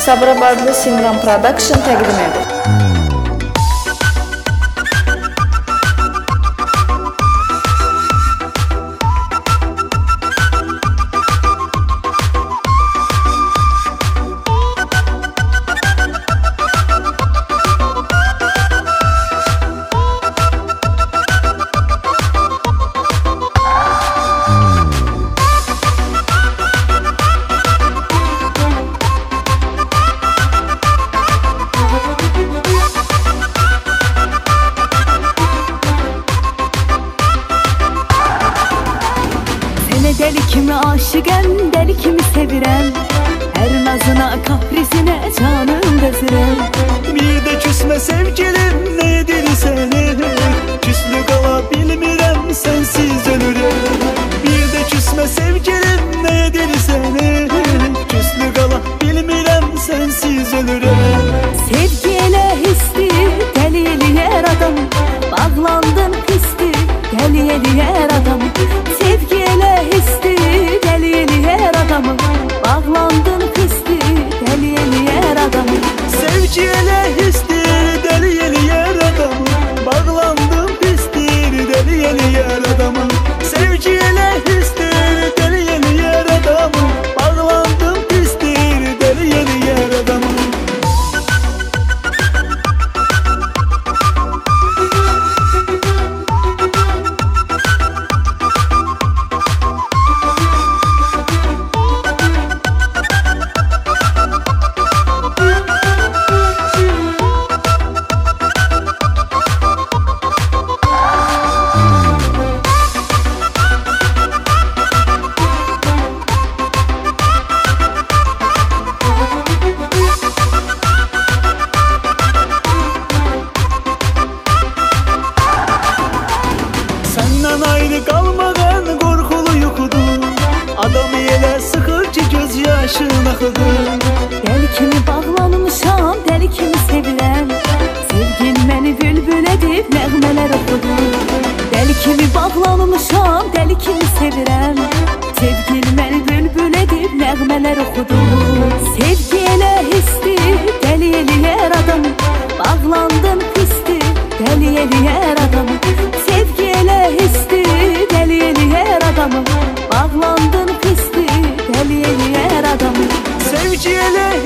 Sabirabadlı Simran Production təqdim edir. Deli kimi aşıqəm, deli kimi sevirəm. Hər nazına, kaprisine canım bezirəm. Bir de küsme sevgilim, ne edir seni? Küslü qala bilmirəm, sensiz ölürəm. Bir de küsme sevgilim, ne edir seni? Küslü qala bilmirəm, sensiz ölürəm. Sevgi elə histir, deli eləyər adam. Bağlandın pistir, deli eləyər adam. Sevgi elə histir, deli eləyər adam. Bağlandın pistir, deli eləyər adam. Sevgi elə histir, deli eləyər adamı. Bağlandım pistir, deli eləyər adamı. Sevgi elə histir, deli eləyər adamı. Bağlandım pistir, deli eləyər adamı. Səndən ayrı qalmağın qorxulu yuxudur. Adamı elə sıxır ki göz yaşın axıdır. Deli kimi bağlanmışam, deli kimi sevirəm. Sevgin məni bülbül edib nəğmələr oxudur. Deli kimi bağlanmışam, deli kimi sevirəm. Sevgin məni bülbül edib nəğmələr oxudur. Sevgi elə histir, deli eləyər adamı. Bağlandın pistir, deli eləyər adamı. Sevgi elə histir, deli eləyər adamı. Bağlandın pistir, deli eləyər adamı. Sevgi elə